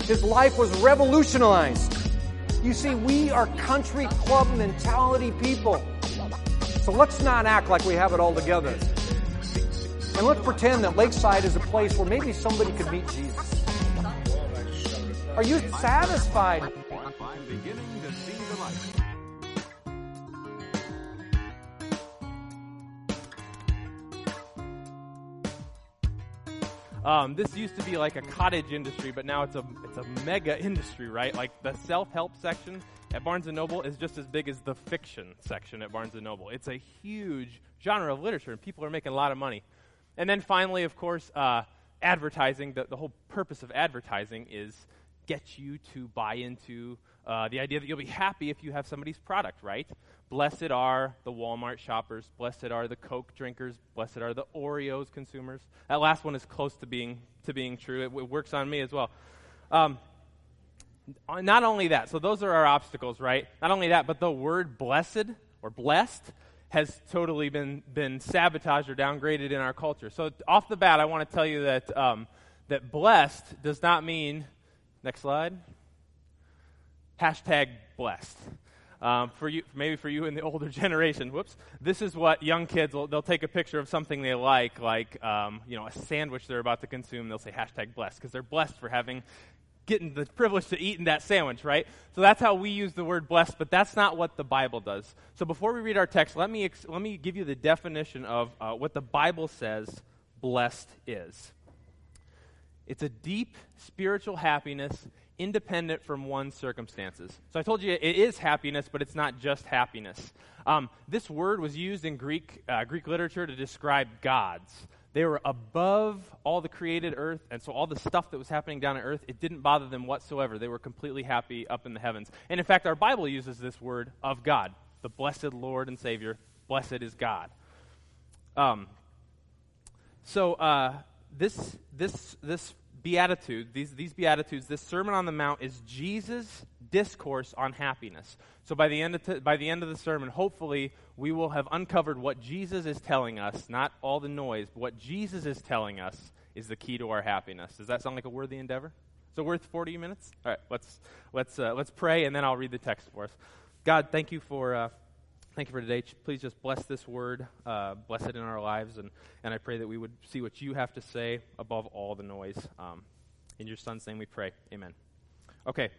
His life was revolutionized. You see, we are country club mentality people. So let's not act like we have it all together. And let's pretend that Lakeside is a place where maybe somebody could meet Jesus. Are you satisfied? I'm beginning to see the light. This used to be like a cottage industry, but now it's a mega industry, right? Like the self-help section at Barnes & Noble is just as big as the fiction section at Barnes & Noble. It's a huge genre of literature, and people are making a lot of money. And then finally, of course, advertising. The whole purpose of advertising is get you to buy into the idea that you'll be happy if you have somebody's product, right? Blessed are the Walmart shoppers. Blessed are the Coke drinkers. Blessed are the Oreos consumers. That last one is close to being true. It works on me as well. Not only that, so those are our obstacles, right? Not only that, but the word blessed or blessed has totally been sabotaged or downgraded in our culture. So off the bat, I want to tell you that that blessed does not mean, next slide, hashtag blessed. For you in the older generation, this is what young kids they'll take a picture of something they like a sandwich they're about to consume. They'll say hashtag blessed because they're blessed for getting the privilege to eat in that sandwich, right? So that's how we use the word blessed, but that's not what the Bible does. So before we read our text, let me give you the definition of what the Bible says blessed is. It's a deep spiritual happiness independent from one's circumstances. So I told you it is happiness, but it's not just happiness. This word was used in Greek literature to describe gods. They were above all the created earth, and so all the stuff that was happening down on earth, it didn't bother them whatsoever. They were completely happy up in the heavens. And in fact, our Bible uses this word of God, the blessed Lord and Savior. Blessed is God. This Beatitude, these Beatitudes, this Sermon on the Mount is Jesus' discourse on happiness. So by the end of the sermon, hopefully, we will have uncovered what Jesus is telling us, not all the noise, but what Jesus is telling us is the key to our happiness. Does that sound like a worthy endeavor? So worth 40 minutes? All right, let's pray, and then I'll read the text for us. God, thank you for today. Please just bless this word, bless it in our lives, and I pray that we would see what you have to say above all the noise. In your Son's name we pray. Amen. Okay.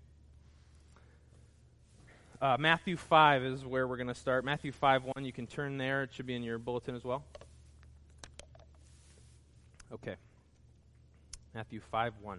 Matthew 5 is where we're going to start. Matthew 5:1, you can turn there. It should be in your bulletin as well. Okay. Matthew 5:1.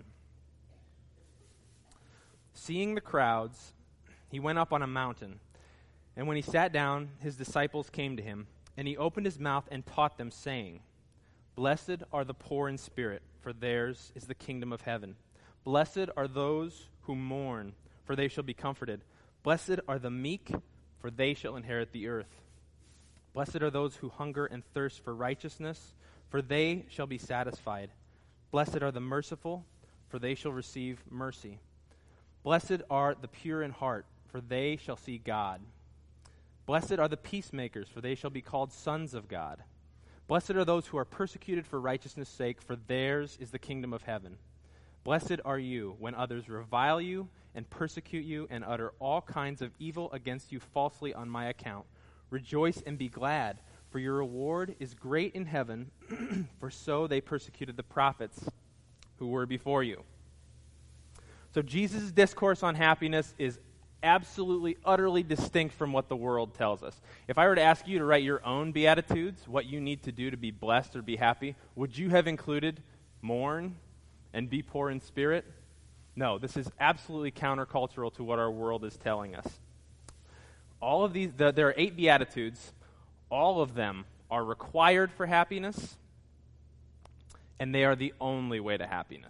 Seeing the crowds, he went up on a mountain. And when he sat down, his disciples came to him, and he opened his mouth and taught them, saying, Blessed are the poor in spirit, for theirs is the kingdom of heaven. Blessed are those who mourn, for they shall be comforted. Blessed are the meek, for they shall inherit the earth. Blessed are those who hunger and thirst for righteousness, for they shall be satisfied. Blessed are the merciful, for they shall receive mercy. Blessed are the pure in heart, for they shall see God. Blessed are the peacemakers, for they shall be called sons of God. Blessed are those who are persecuted for righteousness' sake, for theirs is the kingdom of heaven. Blessed are you when others revile you and persecute you and utter all kinds of evil against you falsely on my account. Rejoice and be glad, for your reward is great in heaven, for so they persecuted the prophets who were before you. So Jesus' discourse on happiness is absolutely, utterly distinct from what the world tells us. If I were to ask you to write your own Beatitudes, what you need to do to be blessed or be happy, would you have included mourn and be poor in spirit? No, this is absolutely countercultural to what our world is telling us. All of these, there are 8 Beatitudes. All of them are required for happiness, and they are the only way to happiness.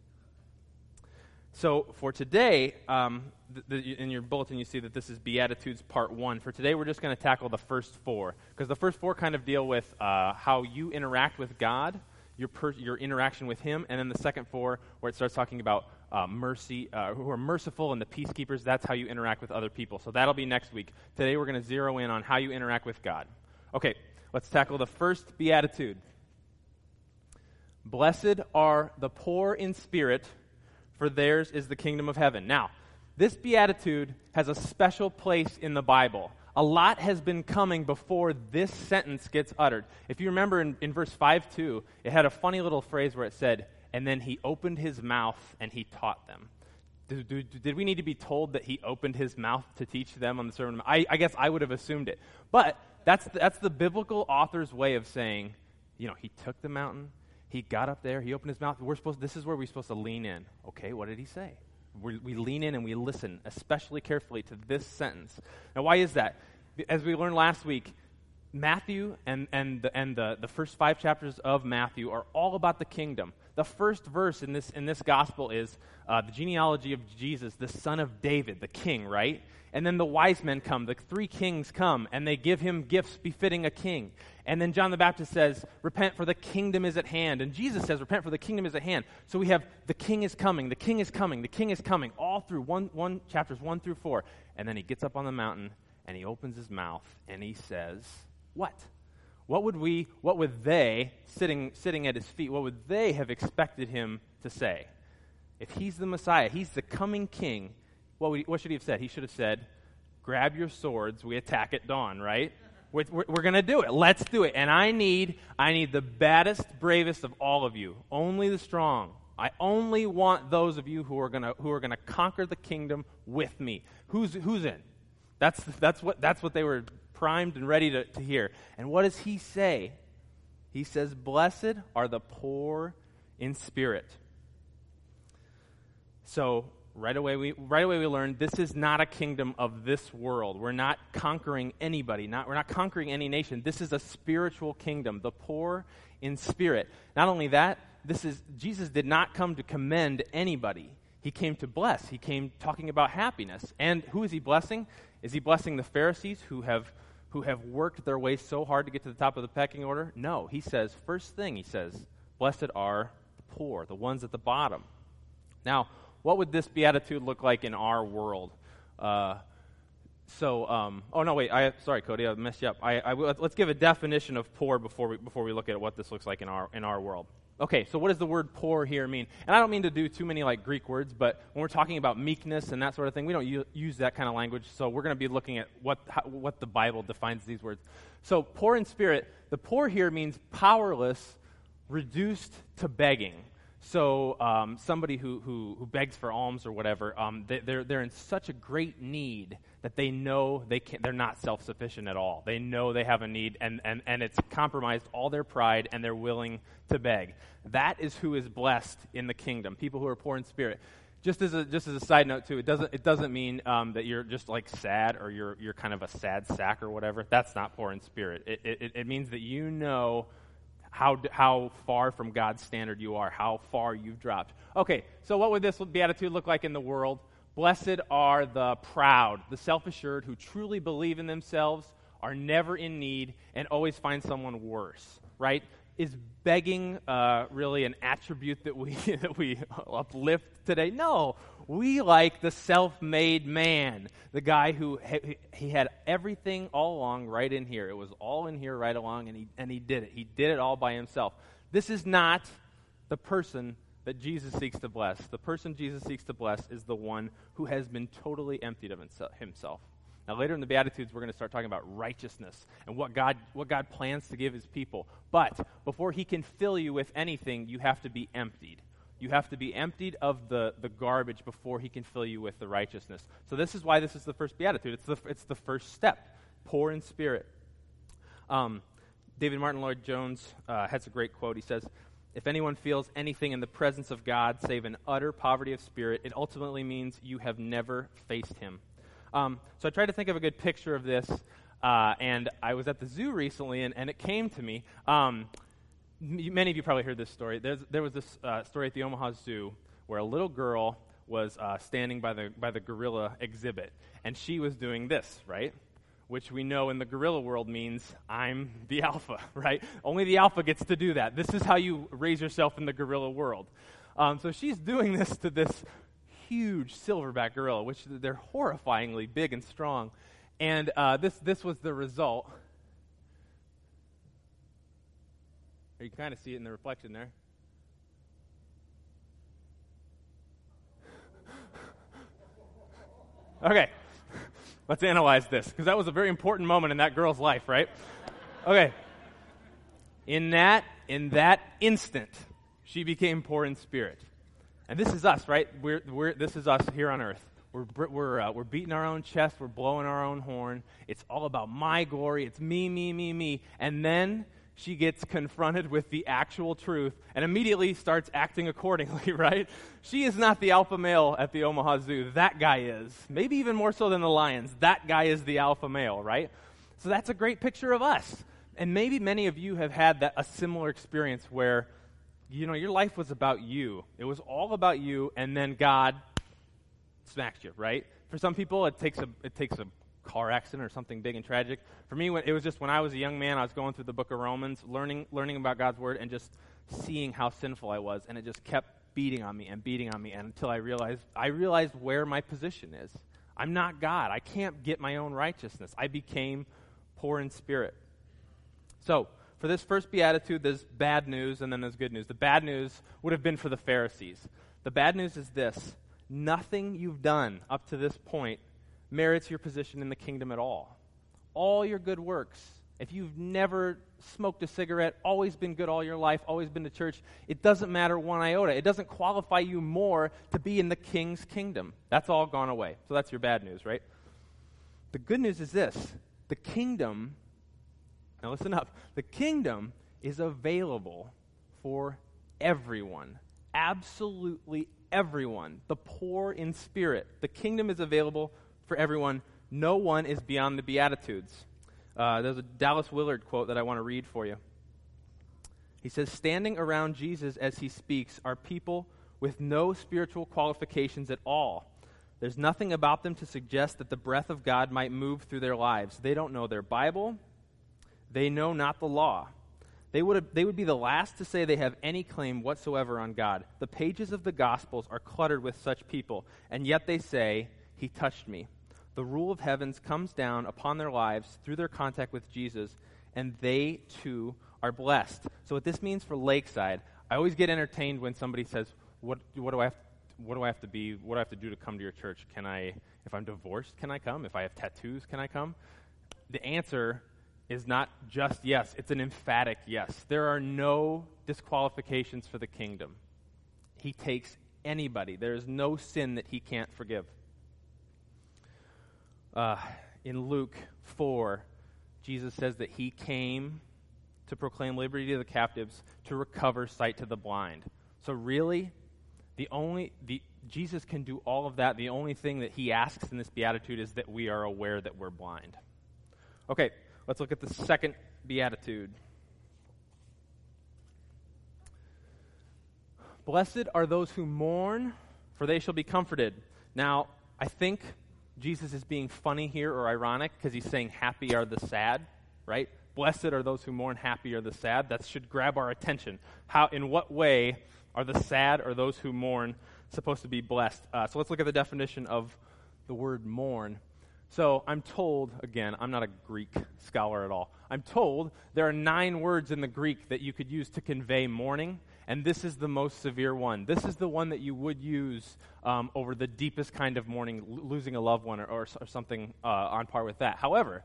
So for today, in your bulletin you see that this is Beatitudes Part 1. For today we're just going to tackle the first 4, because the first 4 kind of deal with how you interact with God, your interaction with Him, and then the second 4 where it starts talking about mercy, who are merciful and the peacekeepers, that's how you interact with other people. So that'll be next week. Today we're going to zero in on how you interact with God. Okay, let's tackle the first Beatitude. Blessed are the poor in spirit, for theirs is the kingdom of heaven. Now, this beatitude has a special place in the Bible. A lot has been coming before this sentence gets uttered. If you remember in verse 5:2, it had a funny little phrase where it said, and then he opened his mouth and he taught them. Did we need to be told that he opened his mouth to teach them on the Sermon on the Mount? I guess I would have assumed it. But that's the biblical author's way of saying, he took the mountain, he got up there, he opened his mouth. This is where we're supposed to lean in. Okay, what did he say? We lean in and we listen, especially carefully to this sentence. Now, why is that? As we learned last week, Matthew and the first 5 chapters of Matthew are all about the kingdom. The first verse in this gospel is the genealogy of Jesus, the son of David, the king, right? And then the wise men come, the 3 kings come, and they give him gifts befitting a king. And then John the Baptist says, repent for the kingdom is at hand. And Jesus says, repent for the kingdom is at hand. So we have the king is coming, the king is coming, the king is coming, all through chapters 1 through 4. And then he gets up on the mountain, and he opens his mouth, and he says, what? What would they, sitting at his feet, what would they have expected him to say? If he's the Messiah, he's the coming king, what should he have said? He should have said, grab your swords, we attack at dawn, right? We're going to do it. Let's do it. And I need the baddest, bravest of all of you. Only the strong. I only want those of you who are going to conquer the kingdom with me. Who's in? That's what they were primed and ready to hear. And what does he say? He says, blessed are the poor in spirit. So right away we learned this is not a kingdom of this world. We're not conquering anybody. We're not conquering any nation. This is a spiritual kingdom, the poor in spirit. Not only that, Jesus did not come to commend anybody. He came to bless. He came talking about happiness. And who is he blessing? Is he blessing the Pharisees who have worked their way so hard to get to the top of the pecking order? No. He says, first thing he says, blessed are the poor, the ones at the bottom. Now, what would this beatitude look like in our world? Sorry, Cody, I messed you up. Let's give a definition of poor before we look at what this looks like in our world. Okay, so what does the word poor here mean? And I don't mean to do too many Greek words, but when we're talking about meekness and that sort of thing, we don't use that kind of language. So we're going to be looking at what the Bible defines these words. So poor in spirit, the poor here means powerless, reduced to begging. So somebody who begs for alms or whatever, they're in such a great need that they know they're not self-sufficient at all. They know they have a need, and it's compromised all their pride, and they're willing to beg. That is who is blessed in the kingdom. People who are poor in spirit. Just as a side note too, it doesn't mean that you're just sad or you're kind of a sad sack or whatever. That's not poor in spirit. It means that you know how far from God's standard you are, how far you've dropped. Okay, so what would this beatitude look like in the world? Blessed are the proud, the self-assured, who truly believe in themselves, are never in need, and always find someone worse, right? Is begging really an attribute that we uplift today? No. We like the self-made man, the guy who he had everything all along right in here. It was all in here right along, and he did it. He did it all by himself. This is not the person that Jesus seeks to bless. The person Jesus seeks to bless is the one who has been totally emptied of himself. Now, later in the Beatitudes, we're going to start talking about righteousness and what God plans to give his people. But before he can fill you with anything, you have to be emptied. You have to be emptied of the garbage before he can fill you with the righteousness. So this is why this is the first beatitude. It's the first step, poor in spirit. David Martin Lloyd-Jones has a great quote. He says, if anyone feels anything in the presence of God save an utter poverty of spirit, it ultimately means you have never faced him. So I tried to think of a good picture of this, and I was at the zoo recently, and it came to me. Many of you probably heard this story. There was this story at the Omaha Zoo where a little girl was standing by the gorilla exhibit, and she was doing this, right? Which we know in the gorilla world means I'm the alpha, right? Only the alpha gets to do that. This is how you raise yourself in the gorilla world. So she's doing this to this huge silverback gorilla, which they're horrifyingly big and strong. And this was the result. You kind of see it in the reflection there. Okay, let's analyze this, because that was a very important moment in that girl's life, right? Okay. In that instant, she became poor in spirit. And this is us, right? This is us here on earth. We're beating our own chest. We're blowing our own horn. It's all about my glory. It's me, me, me, me. And then she gets confronted with the actual truth and immediately starts acting accordingly, right? She is not the alpha male at the Omaha Zoo. That guy is. Maybe even more so than the lions. That guy is the alpha male, right? So that's a great picture of us. And maybe many of you have had a similar experience where, your life was about you. It was all about you, and then God smacks you, right? For some people, it takes a car accident or something big and tragic. For me, it was just when I was a young man, I was going through the book of Romans, learning about God's word, and just seeing how sinful I was, and it just kept beating on me and until I realized where my position is. I'm not God. I can't get my own righteousness. I became poor in spirit. So, for this first beatitude, there's bad news and then there's good news. The bad news would have been for the Pharisees. The bad news is this: nothing you've done up to this point merits your position in the kingdom at all. All your good works, if you've never smoked a cigarette, always been good all your life, always been to church, it doesn't matter one iota. It doesn't qualify you more to be in the king's kingdom. That's all gone away. So that's your bad news, right? The good news is this: the kingdom, now listen up, the kingdom is available for everyone. Absolutely everyone. The poor in spirit. The kingdom is available for everyone. No one is beyond the Beatitudes. There's a Dallas Willard quote that I want to read for you. He says, "Standing around Jesus as he speaks are people with no spiritual qualifications at all. There's nothing about them to suggest that the breath of God might move through their lives. They don't know their Bible. They know not the law. They would be the last to say they have any claim whatsoever on God. The pages of the Gospels are cluttered with such people, and yet they say, 'He touched me.' The rule of heavens comes down upon their lives through their contact with Jesus, and they too are blessed." So what this means for Lakeside, I always get entertained when somebody says, what do I have to do to come to your church? If I'm divorced, can I come? If I have tattoos, can I come? The answer is not just yes, it's an emphatic yes. There are no disqualifications for the kingdom. He takes anybody. There is no sin that he can't forgive. In Luke 4, Jesus says that he came to proclaim liberty to the captives, to recover sight to the blind. So really, Jesus can do all of that. The only thing that he asks in this beatitude is that we are aware that we're blind. Okay, let's look at the second beatitude. "Blessed are those who mourn, for they shall be comforted." Now, I think Jesus is being funny here or ironic because he's saying happy are the sad, right? Blessed are those who mourn, happy are the sad. That should grab our attention. In what way are the sad or those who mourn supposed to be blessed? So let's look at the definition of the word mourn. So I'm told, again, I'm not a Greek scholar at all. I'm told there are 9 words in the Greek that you could use to convey mourning, and this is the most severe one. This is the one that you would use over the deepest kind of mourning, losing a loved one or something on par with that. However,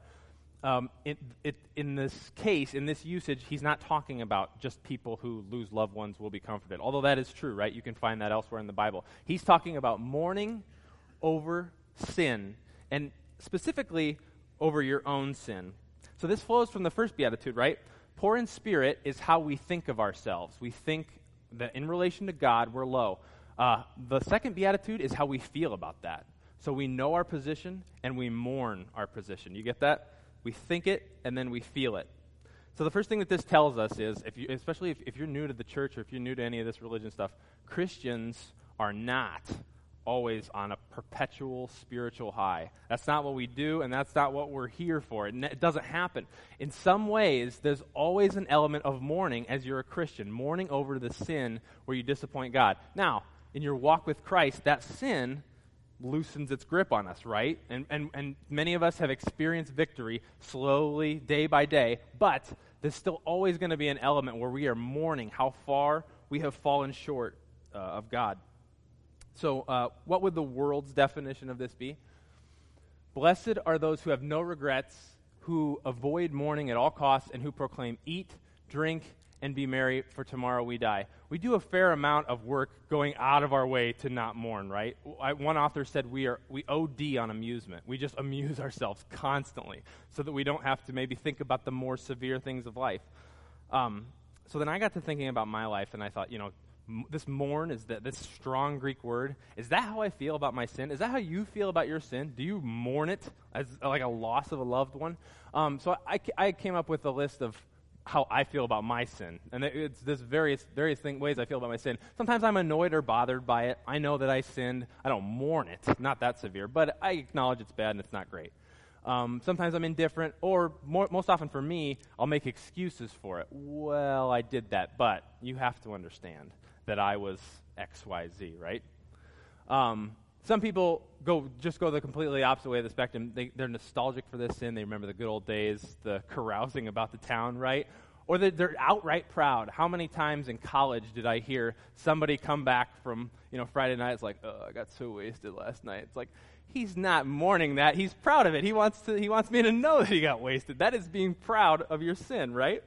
in this case, in this usage, he's not talking about just people who lose loved ones will be comforted, although that is true, right? You can find that elsewhere in the Bible. He's talking about mourning over sin, and specifically over your own sin. So this flows from the first beatitude, right? Poor in spirit is how we think of ourselves. We think that in relation to God, we're low. The second beatitude is how we feel about that. So we know our position and we mourn our position. You get that? We think it and then we feel it. So the first thing that this tells us is, especially if you're new to the church or if you're new to any of this religion stuff, Christians are not always on a perpetual spiritual high. That's not what we do, and that's not what we're here for. It doesn't happen. In some ways, there's always an element of mourning as you're a Christian, mourning over the sin where you disappoint God. Now, in your walk with Christ, that sin loosens its grip on us, right? And many of us have experienced victory slowly, day by day, but there's still always going to be an element where we are mourning how far we have fallen short of God. So what would the world's definition of this be? Blessed are those who have no regrets, who avoid mourning at all costs, and who proclaim, eat, drink, and be merry, for tomorrow we die. We do a fair amount of work going out of our way to not mourn, right? One author said we OD on amusement. We just amuse ourselves constantly so that we don't have to maybe think about the more severe things of life. So then I got to thinking about my life, and I thought, this mourn, is that this strong Greek word, is that how I feel about my sin? Is that how you feel about your sin? Do you mourn it as like a loss of a loved one? So I came up with a list of how I feel about my sin. And it's this various ways I feel about my sin. Sometimes I'm annoyed or bothered by it. I know that I sinned. I don't mourn it. Not that severe. But I acknowledge it's bad and it's not great. Sometimes I'm indifferent, or most often for me, I'll make excuses for it. Well, I did that, but you have to understand that I was X, Y, Z, right? Some people go the completely opposite way of the spectrum. They're nostalgic for this sin. They remember the good old days, the carousing about the town, right? Or they're outright proud. How many times in college did I hear somebody come back from, Friday night, it's like, oh, I got so wasted last night. It's like, he's not mourning that. He's proud of it. He wants me to know that he got wasted. That is being proud of your sin, right?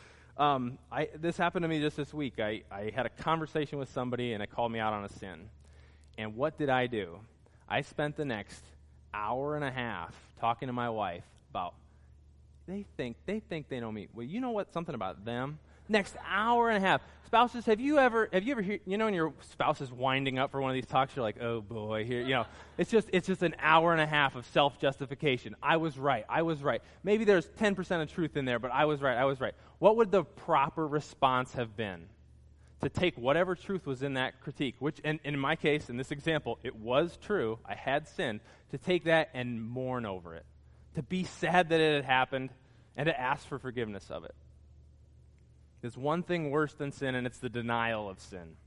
This happened to me just this week. I had a conversation with somebody, and it called me out on a sin. And what did I do? I spent the next hour and a half talking to my wife about, they think they know me. Well, you know what? Something about them. Next hour and a half. Spouses, have you ever heard, when your spouse is winding up for one of these talks, you're like, oh boy, here, it's just an hour and a half of self-justification. I was right. Maybe there's 10% of truth in there, but I was right. What would the proper response have been? To take whatever truth was in that critique, which, and in my case, in this example, it was true, I had sinned, to take that and mourn over it, to be sad that it had happened, and to ask for forgiveness of it. There's one thing worse than sin, and it's the denial of sin.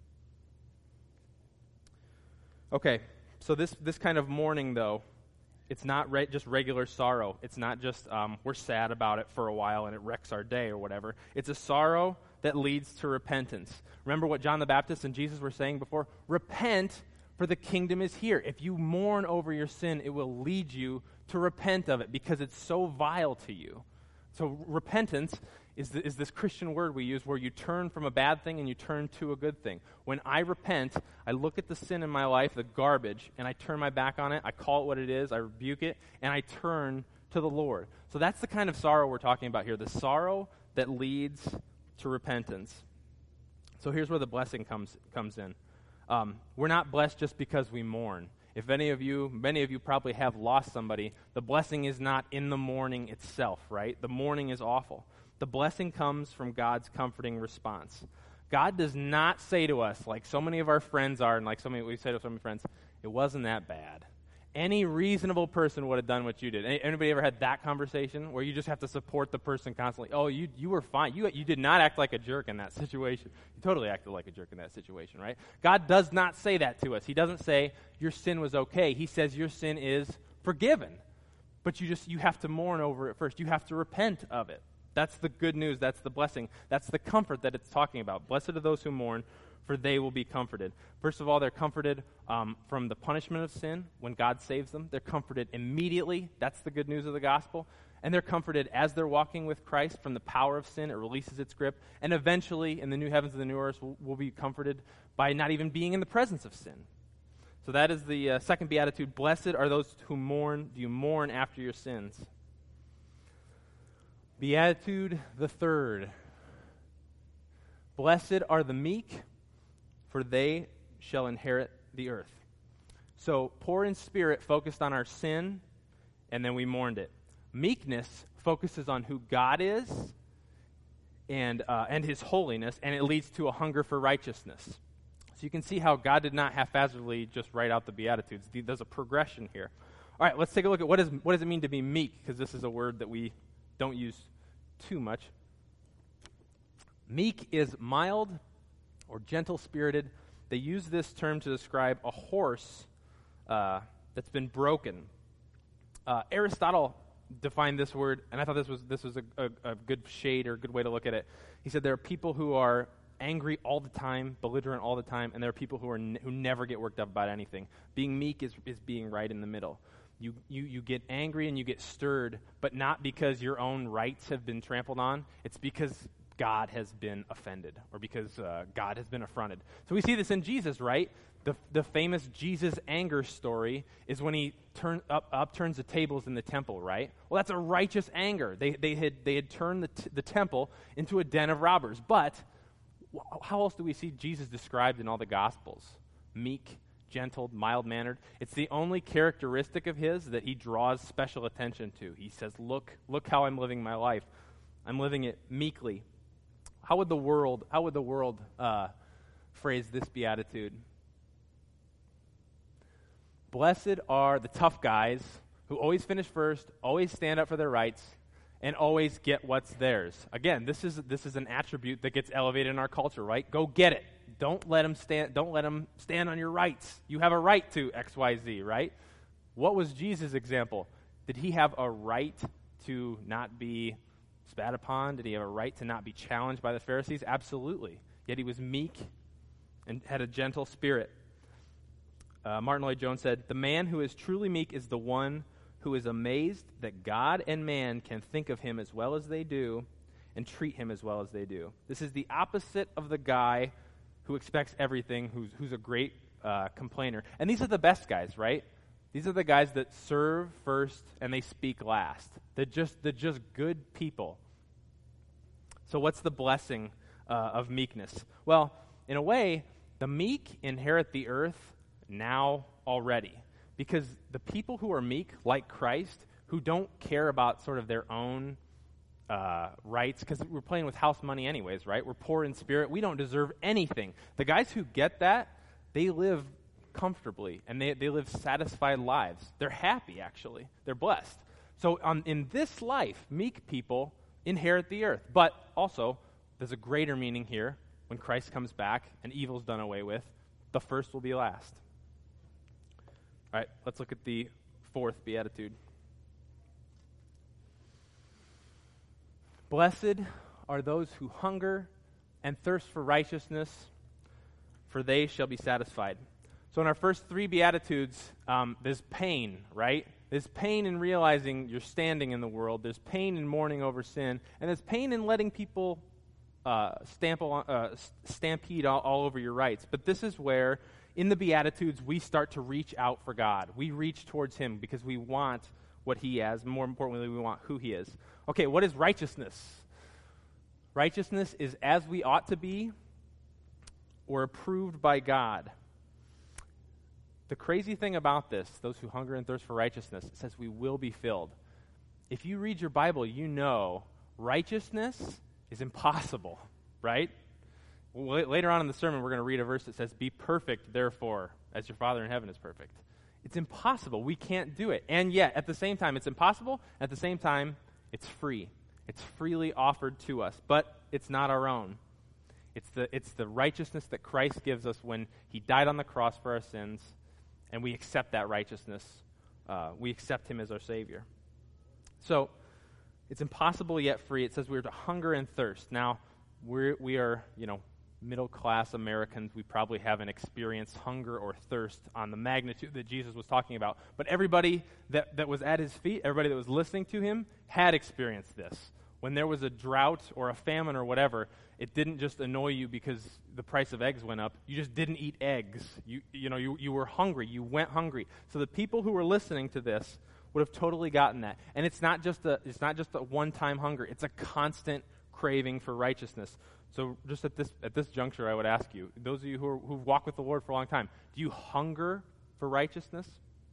Okay, so this kind of mourning, though, it's not just regular sorrow. It's not just we're sad about it for a while and it wrecks our day or whatever. It's a sorrow that leads to repentance. Remember what John the Baptist and Jesus were saying before? Repent, for the kingdom is here. If you mourn over your sin, it will lead you to repent of it because it's so vile to you. So repentance is this Christian word we use where you turn from a bad thing and you turn to a good thing. When I repent, I look at the sin in my life, the garbage, and I turn my back on it. I call it what it is. I rebuke it, and I turn to the Lord. So that's the kind of sorrow we're talking about here, the sorrow that leads to repentance. So here's where the blessing comes in. We're not blessed just because we mourn. If many of you probably have lost somebody, the blessing is not in the mourning itself, right? The mourning is awful. The blessing comes from God's comforting response. God does not say to us, like so many of our friends are, and like we say to so many friends, it wasn't that bad. Any reasonable person would have done what you did. Anybody ever had that conversation where you just have to support the person constantly? Oh, you were fine. You did not act like a jerk in that situation. You totally acted like a jerk in that situation, right? God does not say that to us. He doesn't say your sin was okay. He says your sin is forgiven. But you have to mourn over it first. You have to repent of it. That's the good news. That's the blessing. That's the comfort that it's talking about. Blessed are those who mourn, for they will be comforted. First of all, they're comforted from the punishment of sin when God saves them. They're comforted immediately. That's the good news of the gospel. And they're comforted as they're walking with Christ from the power of sin. It releases its grip. And eventually, in the new heavens and the new earth, we'll be comforted by not even being in the presence of sin. So that is the second beatitude. Blessed are those who mourn. Do you mourn after your sins? Beatitude the third. Blessed are the meek, for they shall inherit the earth. So poor in spirit focused on our sin, and then we mourned it. Meekness focuses on who God is and his holiness, and it leads to a hunger for righteousness. So you can see how God did not haphazardly just write out the Beatitudes. There's a progression here. All right, let's take a look at what does it mean to be meek, because this is a word that we don't use too much. Meek is mild or gentle-spirited. They use this term to describe a horse that's been broken. Aristotle defined this word, and I thought this was a good shade or a good way to look at it. He said there are people who are angry all the time, belligerent all the time, and there are people who never get worked up about anything. Being meek is being right in the middle. You get angry and you get stirred, but not because your own rights have been trampled on. It's because God has been offended, or because God has been affronted. So we see this in Jesus, right? The famous Jesus anger story is when he upturns the tables in the temple, right? Well, that's a righteous anger. They had turned the temple into a den of robbers. But how else do we see Jesus described in all the Gospels? Meek, gentle, mild-mannered. It's the only characteristic of his that he draws special attention to. He says, look how I'm living my life. I'm living it meekly. How would the world phrase this beatitude? Blessed are the tough guys who always finish first, always stand up for their rights, and always get what's theirs. Again, this is an attribute that gets elevated in our culture, right? Go get it. Don't let them stand on your rights. You have a right to XYZ, right? What was Jesus' example? Did he have a right to not be spat upon? Did he have a right to not be challenged by the Pharisees? Absolutely. Yet he was meek and had a gentle spirit. Martin Lloyd-Jones said, "The man who is truly meek is the one who is amazed that God and man can think of him as well as they do and treat him as well as they do." This is the opposite of the guy who expects everything, who's a great complainer. And these are the best guys, right? These are the guys that serve first and they speak last. They're just good people. So what's the blessing of meekness? Well, in a way, the meek inherit the earth now already. Because the people who are meek, like Christ, who don't care about sort of their own rights, because we're playing with house money anyways, right? We're poor in spirit. We don't deserve anything. The guys who get that, they live comfortably, and they live satisfied lives. They're happy, actually. They're blessed. So in this life, meek people inherit the earth. But also, there's a greater meaning here. When Christ comes back and evil's done away with, the first will be last. All right, let's look at the fourth beatitude. Blessed are those who hunger and thirst for righteousness, for they shall be satisfied. So in our first three beatitudes, there's pain, right? There's pain in realizing you're standing in the world. There's pain in mourning over sin. And there's pain in letting people stampede all over your rights. But this is where, in the Beatitudes, we start to reach out for God. We reach towards him because we want what he has. More importantly, we want who he is. Okay, what is righteousness? Righteousness is as we ought to be or approved by God. The crazy thing about this, those who hunger and thirst for righteousness, it says we will be filled. If you read your Bible, you know righteousness is impossible, right? Later on in the sermon, we're going to read a verse that says, "Be perfect, therefore, as your Father in heaven is perfect." It's impossible. We can't do it. And yet, at the same time, it's impossible. At the same time, it's free. It's freely offered to us, but it's not our own. It's the righteousness that Christ gives us when he died on the cross for our sins, and we accept that righteousness. We accept him as our Savior. So, it's impossible yet free. It says we are to hunger and thirst. Now, we are, middle-class Americans. We probably haven't experienced hunger or thirst on the magnitude that Jesus was talking about. But everybody that was at his feet, everybody that was listening to him, had experienced this. When there was a drought or a famine or whatever, it didn't just annoy you because the price of eggs went up. You just didn't eat eggs. You were hungry. You went hungry. So the people who were listening to this would have totally gotten that. And it's not just a one-time hunger. It's a constant craving for righteousness. So just at this juncture, I would ask you, those of you who've walked with the Lord for a long time, do you hunger for righteousness?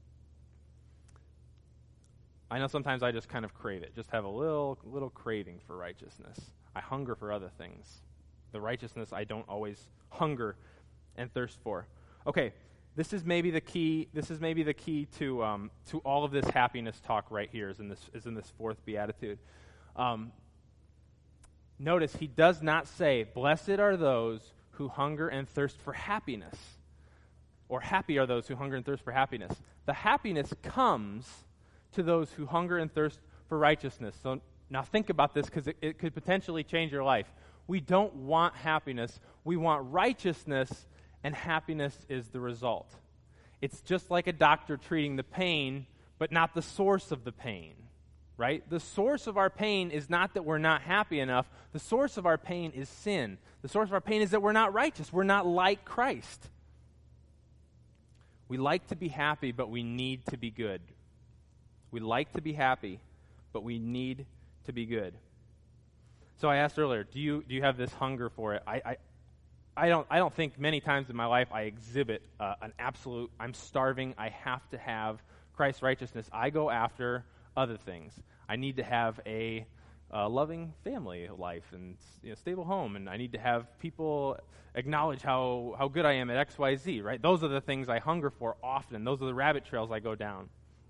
I know sometimes I just kind of crave it, just have a little craving for righteousness. I hunger for other things. The righteousness I don't always hunger and thirst for. Okay, this is maybe the key. This is maybe the key to all of this happiness talk right here. Is in this fourth beatitude. Notice he does not say, "Blessed are those who hunger and thirst for happiness," or "Happy are those who hunger and thirst for happiness." The happiness comes to those who hunger and thirst for righteousness. So now think about this, because it could potentially change your life. We don't want happiness. We want righteousness, and happiness is the result. It's just like a doctor treating the pain but not the source of the pain, right? The source of our pain is not that we're not happy enough. The source of our pain is sin. The source of our pain is that we're not righteous. We're not like Christ. We like to be happy, but we need to be good. We like to be happy, but we need to be good. So I asked earlier, do you have this hunger for it? I don't think many times in my life I exhibit an absolute, I'm starving, I have to have Christ's righteousness. I go after other things. I need to have a loving family life and stable home, and I need to have people acknowledge how good I am at XYZ, right? Those are the things I hunger for often. Those are the rabbit trails I go down.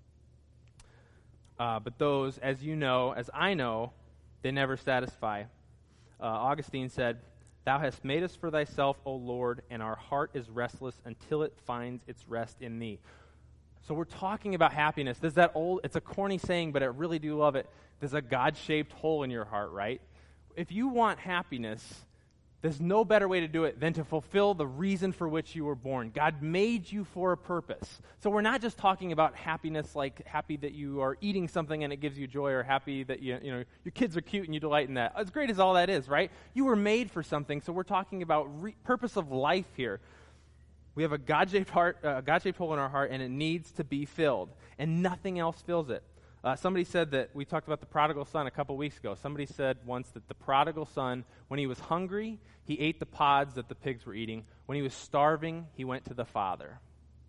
But those, as you know, as I know, they never satisfy. Augustine said, "Thou hast made us for thyself, O Lord, and our heart is restless until it finds its rest in thee." So we're talking about happiness. There's that it's a corny saying, but I really do love it. There's a God-shaped hole in your heart, right? If you want happiness, there's no better way to do it than to fulfill the reason for which you were born. God made you for a purpose. So we're not just talking about happiness like happy that you are eating something and it gives you joy, or happy that your kids are cute and you delight in that. As great as all that is, right? You were made for something, so we're talking about purpose of life here. We have a God-shaped heart, God-shaped hole in our heart, and it needs to be filled, and nothing else fills it. Somebody said that, we talked about the prodigal son a couple weeks ago. Somebody said once that the prodigal son, when he was hungry, he ate the pods that the pigs were eating. When he was starving, he went to the Father.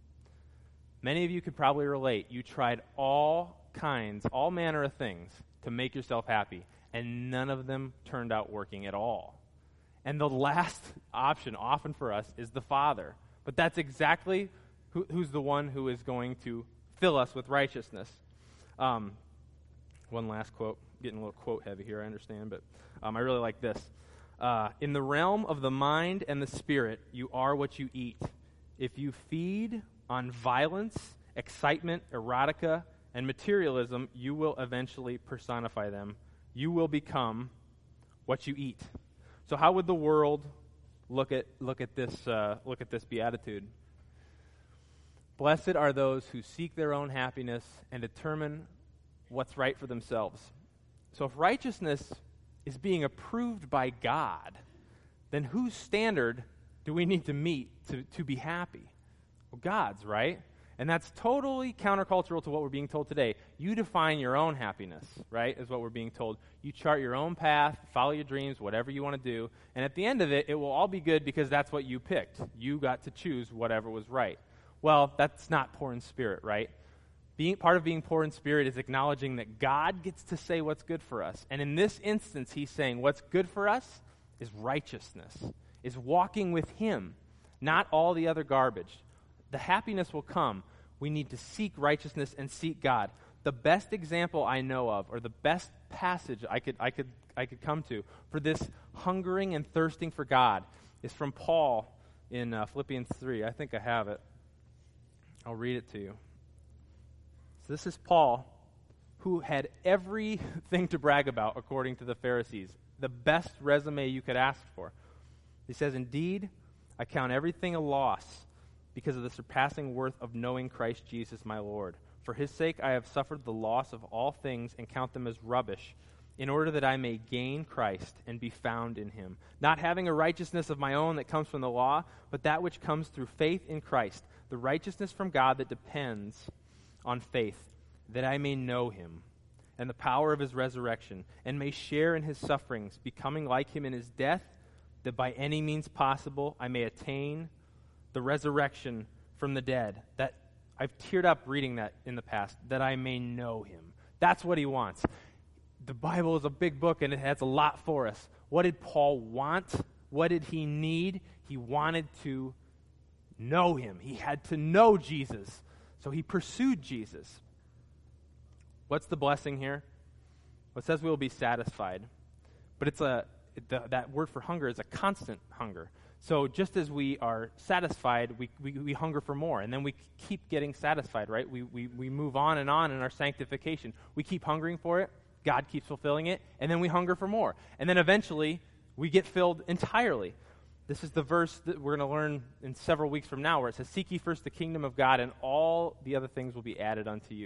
Many of you could probably relate. You tried all manner of things to make yourself happy, and none of them turned out working at all. And the last option, often for us, is the Father. But that's exactly who's the one who is going to fill us with righteousness. One last quote. Getting a little quote heavy here, I understand, but I really like this. In the realm of the mind and the spirit, you are what you eat. If you feed on violence, excitement, erotica, and materialism, you will eventually personify them. You will become what you eat. So how would the world look at this beatitude? Blessed are those who seek their own happiness and determine what's right for themselves. So if righteousness is being approved by God, then whose standard do we need to meet to be happy? Well, God's, right? And that's totally countercultural to what we're being told today. You define your own happiness, right, is what we're being told. You chart your own path, follow your dreams, whatever you want to do, and at the end of it, it will all be good because that's what you picked. You got to choose whatever was right. Well, that's not poor in spirit, right? Part of being poor in spirit is acknowledging that God gets to say what's good for us. And in this instance, he's saying what's good for us is righteousness, is walking with him, not all the other garbage. The happiness will come. We need to seek righteousness and seek God. The best example I know of, or the best passage I could come to for this hungering and thirsting for God, is from Paul in Philippians 3. I think I have it. I'll read it to you. So this is Paul, who had everything to brag about according to the Pharisees. The best resume you could ask for. He says, "Indeed, I count everything a loss because of the surpassing worth of knowing Christ Jesus my Lord. For his sake I have suffered the loss of all things and count them as rubbish, in order that I may gain Christ and be found in him, not having a righteousness of my own that comes from the law, but that which comes through faith in Christ, the righteousness from God that depends on faith, that I may know him and the power of his resurrection, and may share in his sufferings, becoming like him in his death, that by any means possible I may attain the resurrection from the dead." That I've teared up reading that in the past, that I may know him. That's what he wants. The Bible is a big book and it has a lot for us. What did Paul want? What did he need? He wanted to know him. He had to know Jesus. So he pursued Jesus. What's the blessing here? Well, it says we will be satisfied. But that word for hunger is a constant hunger. So just as we are satisfied, we hunger for more. And then we keep getting satisfied, right? We move on in our sanctification. We keep hungering for it. God keeps fulfilling it. And then we hunger for more. And then eventually, we get filled entirely. This is the verse that we're going to learn in several weeks from now, where it says, "Seek ye first the kingdom of God, and all the other things will be added unto you."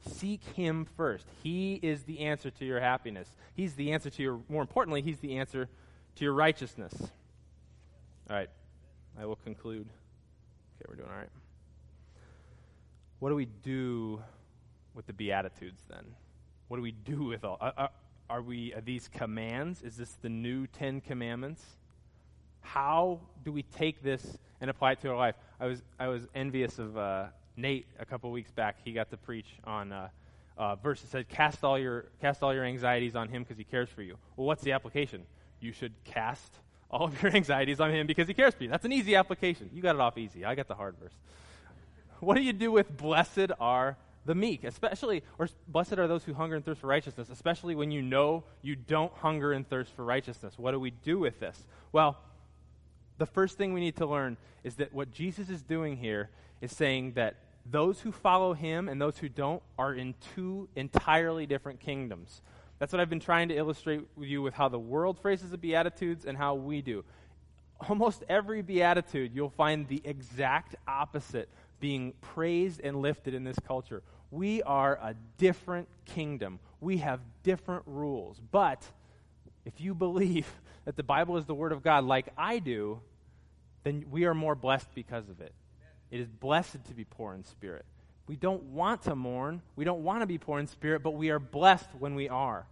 Seek him first. He is the answer to your happiness. He's the answer to your, more importantly, he's the answer to your righteousness. All right, I will conclude. Okay, we're doing all right. What do we do with the Beatitudes then? What do we do with all? Are these commands? Is this the new 10 Commandments? How do we take this and apply it to our life? I was envious of Nate a couple weeks back. He got to preach on a verse that said, "Cast all your anxieties on him because he cares for you." Well, what's the application? You should cast all of your anxieties on him because he cares for you. That's an easy application. You got it off easy. I got the hard verse. What do you do with "Blessed are the meek," especially, or "Blessed are those who hunger and thirst for righteousness," especially when you know you don't hunger and thirst for righteousness? What do we do with this? Well, the first thing we need to learn is that what Jesus is doing here is saying that those who follow him and those who don't are in two entirely different kingdoms. That's what I've been trying to illustrate with you with how the world phrases the Beatitudes and how we do. Almost every Beatitude, you'll find the exact opposite being praised and lifted in this culture. We are a different kingdom. We have different rules. But if you believe that the Bible is the Word of God like I do, then we are more blessed because of it. It is blessed to be poor in spirit. We don't want to mourn. We don't want to be poor in spirit, but we are blessed when we are.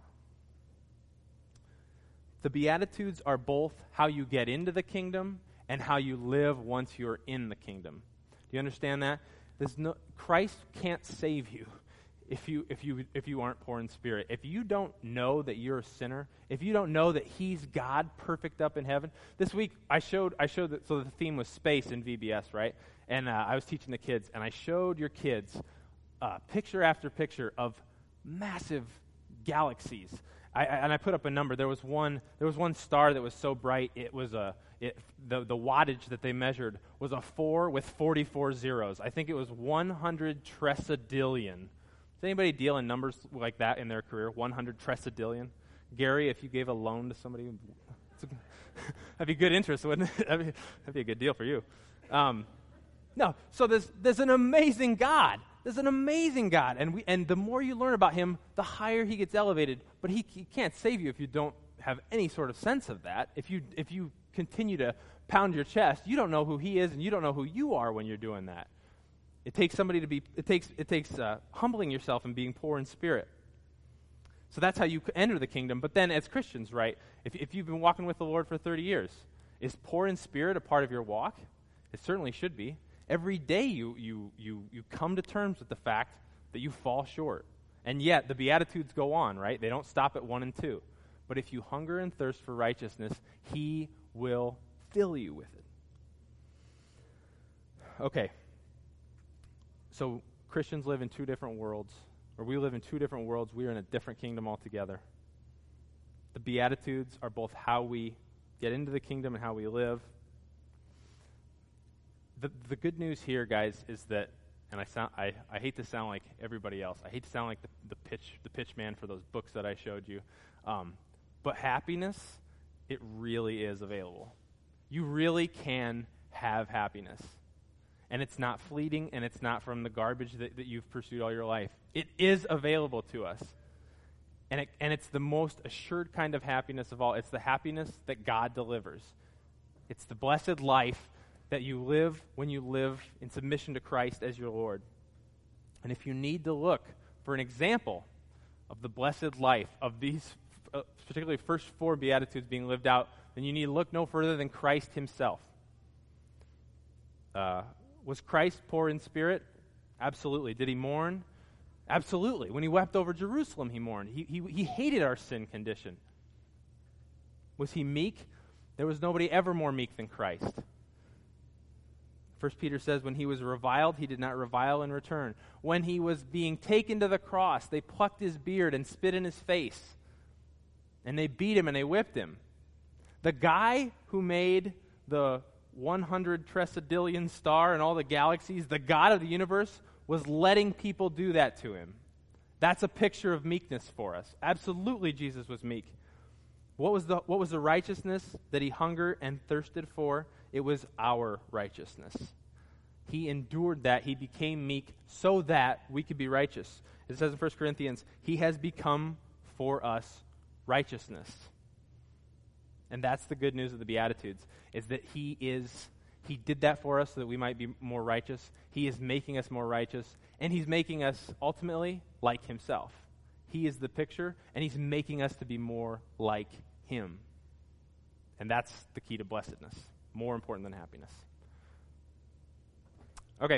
The Beatitudes are both how you get into the kingdom and how you live once you're in the kingdom. Do you understand that? Christ can't save you if you aren't poor in spirit. If you don't know that you're a sinner, if you don't know that he's God perfect up in heaven. This week I showed that, so the theme was space in VBS, right? And I was teaching the kids, and I showed your kids picture after picture of massive galaxies. I put up a number. There was one star that was so bright it was the wattage that they measured was a 4 with 44 zeros. I think it was 100 trillion. Does anybody deal in numbers like that in their career? 100 trillion. Gary, if you gave a loan to somebody, that'd be good interest, wouldn't it? That'd be a good deal for you. No, so there's an amazing God. There's an amazing God, and the more you learn about him, the higher he gets elevated. But he can't save you if you don't have any sort of sense of that. If you continue to pound your chest, you don't know who he is, and you don't know who you are when you're doing that. It takes humbling yourself and being poor in spirit. So that's how you enter the kingdom. But then, as Christians, right? If you've been walking with the Lord for 30 years, is poor in spirit a part of your walk? It certainly should be. Every day you come to terms with the fact that you fall short. And yet, the Beatitudes go on, right? They don't stop at 1 and 2. But if you hunger and thirst for righteousness, he will fill you with it. Okay. So, Christians live in two different worlds, or we live in two different worlds. We are in a different kingdom altogether. The Beatitudes are both how we get into the kingdom and how we live. The good news here, guys, is that, and I hate to sound like everybody else. I hate to sound like the pitch man for those books that I showed you. But happiness, it really is available. You really can have happiness. And it's not fleeting, and it's not from the garbage that you've pursued all your life. It is available to us. And it's the most assured kind of happiness of all. It's the happiness that God delivers. It's the blessed life that you live when you live in submission to Christ as your Lord. And if you need to look for an example of the blessed life of these, particularly first 4 Beatitudes being lived out, then you need to look no further than Christ himself. Was Christ poor in spirit? Absolutely. Did he mourn? Absolutely. When he wept over Jerusalem, he mourned. He hated our sin condition. Was he meek? There was nobody ever more meek than Christ. 1 Peter says, when he was reviled, he did not revile in return. When he was being taken to the cross, they plucked his beard and spit in his face. And they beat him and they whipped him. The guy who made the 100 trillion star and all the galaxies, the God of the universe, was letting people do that to him. That's a picture of meekness for us. Absolutely, Jesus was meek. What was the righteousness that he hungered and thirsted for? It was our righteousness. He endured that. He became meek so that we could be righteous. It says in 1 Corinthians, he has become for us righteousness. And that's the good news of the Beatitudes, is that he did that for us so that we might be more righteous. He is making us more righteous, and he's making us ultimately like himself. He is the picture, and he's making us to be more like him. And that's the key to blessedness, more important than happiness. Okay.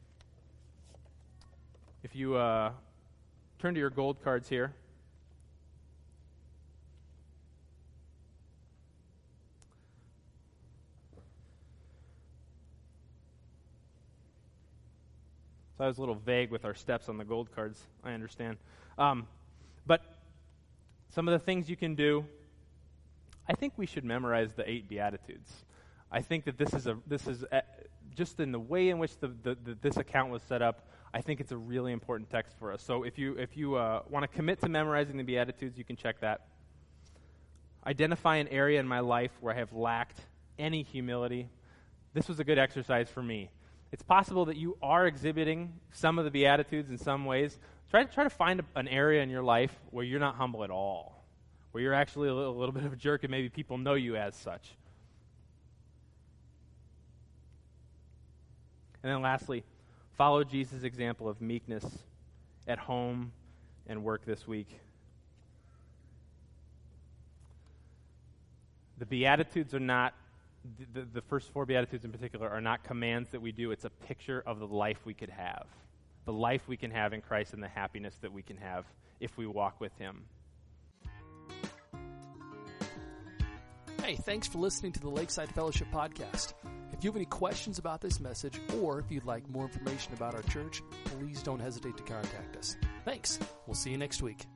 If you turn to your gold cards here. So I was a little vague with our steps on the gold cards, I understand. But some of the things you can do, I think we should memorize the 8 Beatitudes. I think that this is just in the way in which this account was set up, I think it's a really important text for us. So if you want to commit to memorizing the Beatitudes, you can check that. Identify an area in my life where I have lacked any humility. This was a good exercise for me. It's possible that you are exhibiting some of the Beatitudes in some ways. Try to find an area in your life where you're not humble at all, where you're actually a little bit of a jerk and maybe people know you as such. And then lastly, follow Jesus' example of meekness at home and work this week. The Beatitudes are not, the first 4 Beatitudes in particular, are not commands that we do. It's a picture of the life we could have. The life we can have in Christ and the happiness that we can have if we walk with him. Hey, thanks for listening to the Lakeside Fellowship Podcast. If you have any questions about this message, or if you'd like more information about our church, please don't hesitate to contact us. Thanks. We'll see you next week.